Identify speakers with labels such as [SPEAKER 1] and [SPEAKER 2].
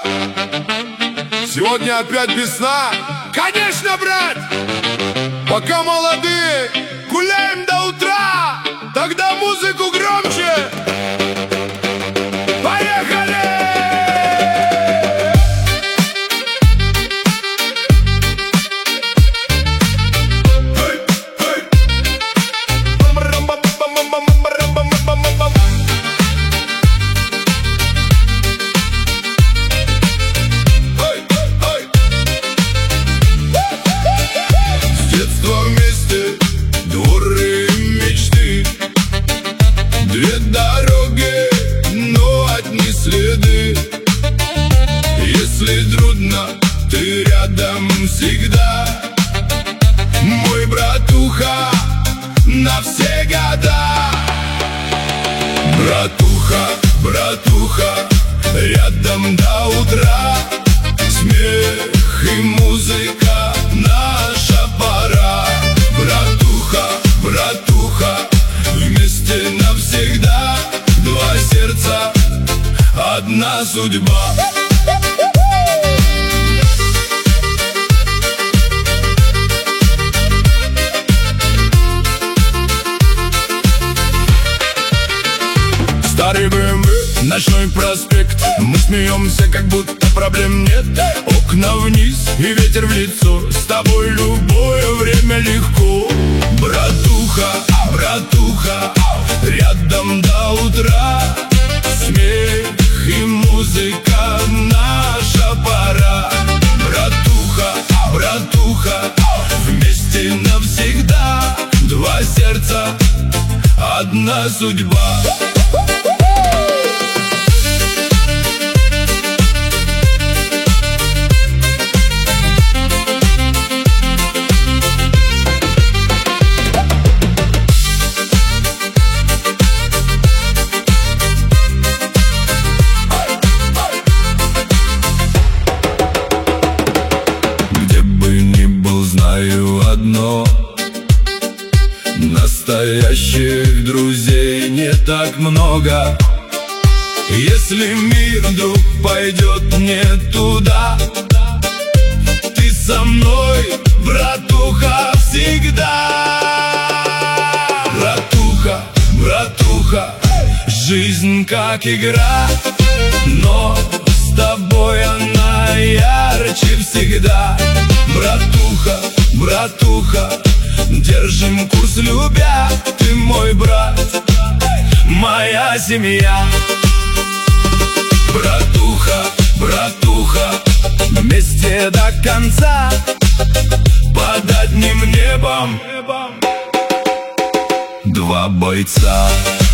[SPEAKER 1] Сегодня опять весна. Конечно, брат! Пока молодые, гуляем до утра. Тогда музыку громче. Поехали! Две дороги, но одни следы. Если трудно, ты рядом всегда. Мой братуха на все года. Братуха, братуха, рядом до утра. Смех и музыка, наша пора. Братуха, братуха, вместе навсегда. Два сердца, одна судьба. Старый БМВ, ночной проспект. Мы смеемся, как будто проблем нет. Окна вниз и ветер в лицо. С тобой любое время легко. Братуха, братуха, рядом до утра. Смех и музыка, наша пора. Братуха, братуха, вместе навсегда. Два сердца, одна судьба. Одно: настоящих друзей не так много. Если мир вдруг пойдет не туда, ты со мной, братуха, всегда. Братуха, братуха, жизнь как игра, но с тобой она ярче всегда. Братуха, братуха, держим курс любя. Ты мой брат, моя семья. Братуха, братуха, вместе до конца. Под одним небом два бойца.